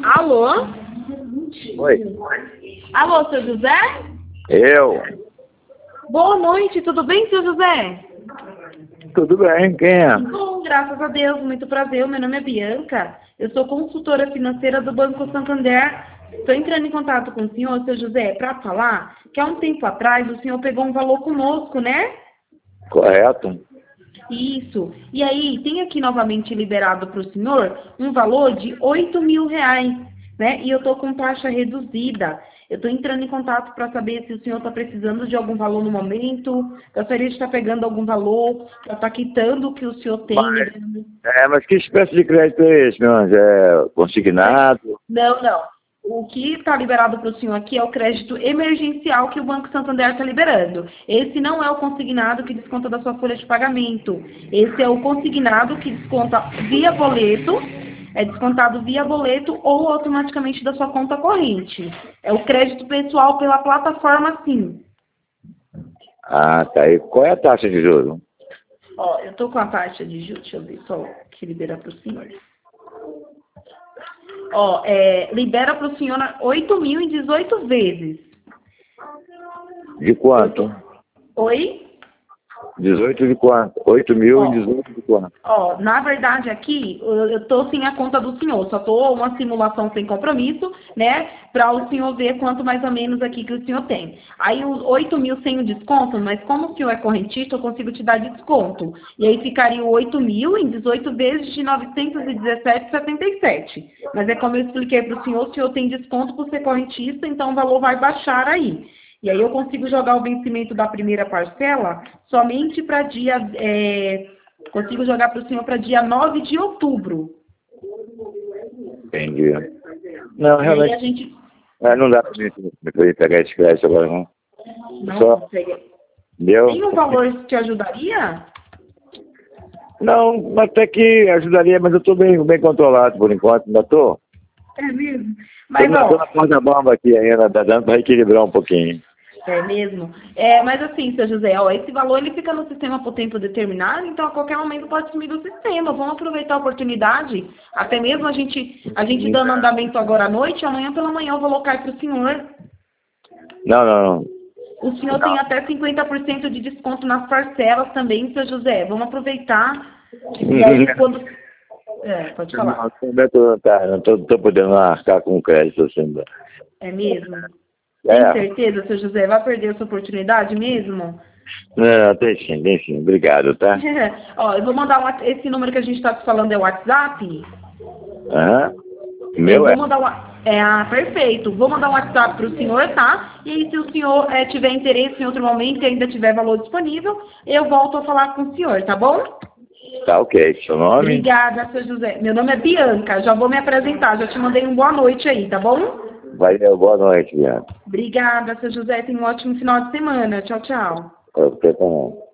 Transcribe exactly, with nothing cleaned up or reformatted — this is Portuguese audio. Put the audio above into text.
Alô? Oi. Alô, seu José? Eu. Boa noite, tudo bem, seu José? Tudo bem, quem é? Bom, graças a Deus, muito prazer. Meu nome é Bianca, eu sou consultora financeira do Banco Santander. Estou entrando em contato com o senhor, seu José, para falar que há um tempo atrás o senhor pegou um valor conosco, né? Correto. Isso. E aí, tem aqui novamente liberado para o senhor um valor de oito mil reais, né? E eu estou com taxa reduzida. Eu estou entrando em contato para saber se o senhor está precisando de algum valor no momento, gostaria de estar pegando algum valor, para estar quitando o que o senhor tem. Mas, Né? é, mas que espécie de crédito é esse, meu anjo? É consignado? Não, não. O que está liberado para o senhor aqui é o crédito emergencial que o Banco Santander está liberando. Esse não é o consignado que desconta da sua folha de pagamento. Esse é o consignado que desconta via boleto, é descontado via boleto ou automaticamente da sua conta corrente. É o crédito pessoal pela plataforma Sim. Ah, tá. E qual é a taxa de juros? Ó, eu estou com a taxa de juros, deixa eu ver só que libera para o senhor. Ó, é, libera para o senhor oito mil em dezoito vezes. De quanto? Oi? dezoito de quanto? oito mil Ó, em dezoito de quanto? ó, na verdade aqui, eu estou sem a conta do senhor, só estou uma simulação sem compromisso, né, para o senhor ver quanto mais ou menos aqui que o senhor tem. Aí os oito mil sem o desconto, mas como o senhor é correntista, eu consigo te dar desconto. E aí ficaria o oito mil em dezoito vezes de novecentos e dezessete reais e setenta e sete centavos. Mas é como eu expliquei para o senhor, o senhor tem desconto por ser correntista, então o valor vai baixar aí. E aí eu consigo jogar o vencimento da primeira parcela somente para dia... É, consigo jogar para o senhor para dia nove de outubro. Entendi. Não, E aí realmente, a gente... é, não dá pra gente me pegar esse crédito agora, não. Não Só consegue. deu. Tem um valor que te ajudaria? Não, até que ajudaria, mas eu tô bem, bem controlado por enquanto, ainda tô. É mesmo? Tô Mas, na, tô ó... na porta-bomba aqui ainda, tá dando pra equilibrar um pouquinho. É mesmo? É, mas assim, seu José, ó, esse valor ele fica no sistema por tempo determinado, então a qualquer momento pode sumir do sistema. Vamos aproveitar a oportunidade, até mesmo a gente, a gente dando andamento agora à noite, amanhã pela manhã eu vou colocar para o senhor. Não, não, não. O senhor tem até cinquenta por cento de desconto nas parcelas também, seu José. Vamos aproveitar. E aí, quando... É, pode falar. Não, eu tô, tá, não tô, tô podendo arcar com crédito assim. É mesmo? É. Tem certeza, seu José? Vai perder essa oportunidade mesmo? Não, tem sim, tem sim. Obrigado, tá? Ó, eu vou mandar um, esse número que a gente está te falando é o WhatsApp? Aham. Eu Meu vou é. mandar um, é, ah, perfeito. Vou mandar um WhatsApp para o senhor, tá? E aí, se o senhor é, tiver interesse em outro momento e ainda tiver valor disponível, eu volto a falar com o senhor, tá bom? Tá ok. Seu nome? Obrigada, seu José. Meu nome é Bianca. Já vou me apresentar. Já te mandei um boa noite aí, tá bom? Valeu, boa noite, Bianca. Obrigada, seu José. Tenha um ótimo final de semana. Tchau, tchau. Você também.